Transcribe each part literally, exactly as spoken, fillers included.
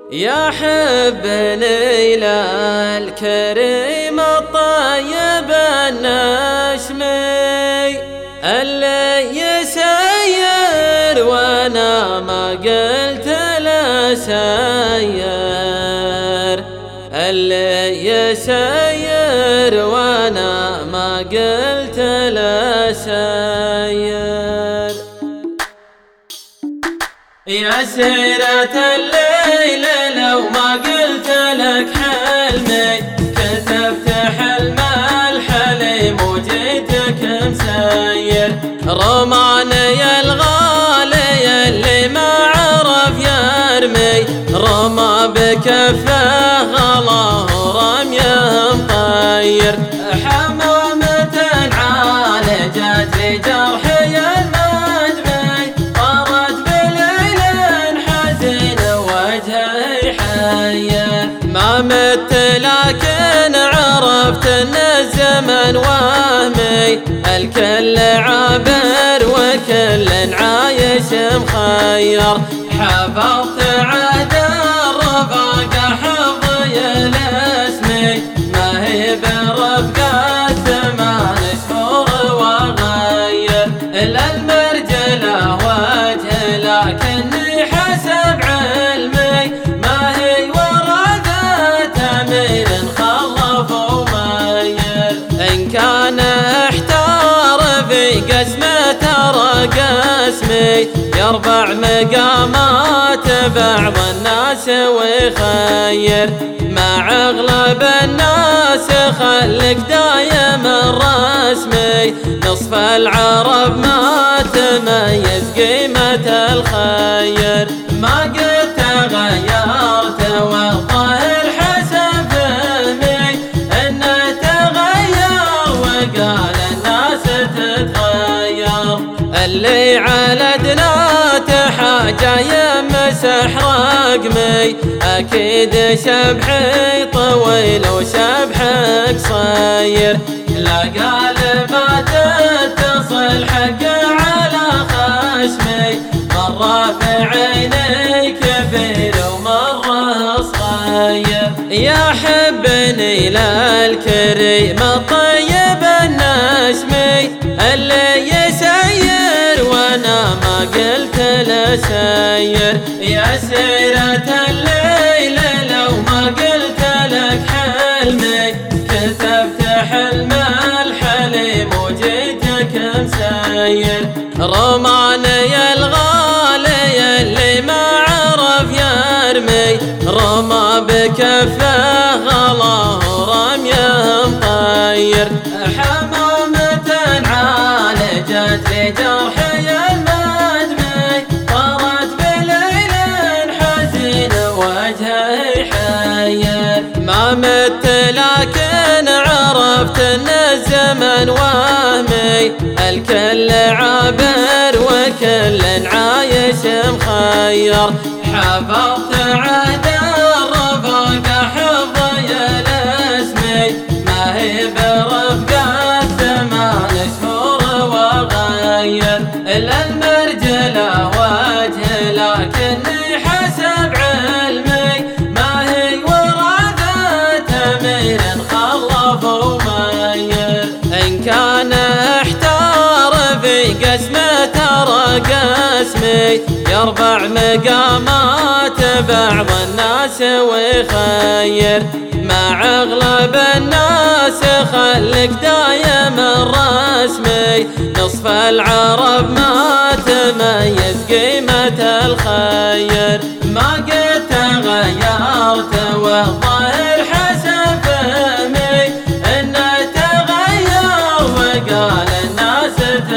يا حبني للكريم الطيب النشمي اللي يسير وانا ما قلت له سير، اللي يسير وانا ما قلت له سير. يا سيرة الليل لو ما قلت لك حلمي، كتبت حلم الحليم وجيتك مسير. رماني الغالي اللي ما عرف يرمي، رمى بكفه غلاه ورميه مطير. حمامة عالجت لجرحي المدمي، طارت بليل حزين وجهي حير. ما مت لكن عرفت ان الزمن وهمي، الكل عابر وكل عايش مخير. حفظت عهد الرفاقة حفظي لاسمي، ما هي برفقة ثمان شهور وغير. إلا المرجلة وجه لكني حسب علمي، ما هي ورثة أمير خلف ومير. إن كان احتار في قسمه ترى قسمي، يرفع مقامات بعض الناس ويخير. مع اغلب الناس خلك دايم الرسمي، نصف العرب ما تميز قيمة الخير. ما قد تغيرت والظاهر حسب فهمي، انه تغير وقال الناس تتغير. اللي على دناته حاجة يمسح رقمي، أكيد شبحي طويل وشبحي قصير. لا قال ما تتصل حق على خشمي، مرة في عيني كبير ومرة صغير. يا حبني للكريم الطيب النشمي اللي يسير وانا ما قلت له سير. يا سيرة الليل لو ما قلت لك حلمي، كتبت حلم الحليم وجيتك مسير. رماني الغالي اللي ما عرف يرمي، رمى بكفه غلاه ورميه مطير. حمامة عالجت لجرحي المدمي، طارت بليل حزين وجهي حير. ما مت لكن عرفت ان الزمن وهمي، الكل عابر وكل عايش مخير. حفظت عهد الرفاقة حفظي لاسمي، ما هي برفقة ثمان شهور وغير. إلا المرجلة وجه لكني حسب علمي، ما هي ورثة أمير خلف ومير. إن كان احتار في قسمه ترى قسمي، يرفع مقامات بعض الناس ويخير. مع اغلب الناس خلك دايم الرسمي، نصف العرب ما تميز قيمة الخير. ما قد تغيرت والظاهر حسب فهمي، انه تغير وقال الناس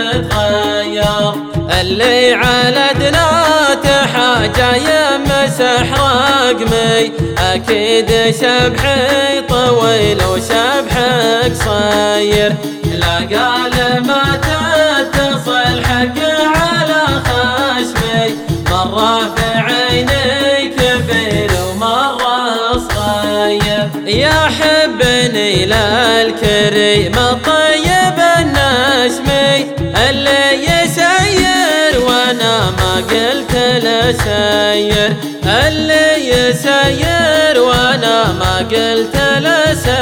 تتغير. اللي على دناته حاجة يمسح رقمي، أكيد شبحي طويل وشبحي قصير. لا قال ما تتصل حق على خشمي، مرة في عيني كبير ومرة صغير. يا حبني للكريم الطيب النشمي اللي يسير وانا ما قلت له سير، اللي يسير وانا ما قلت له سير.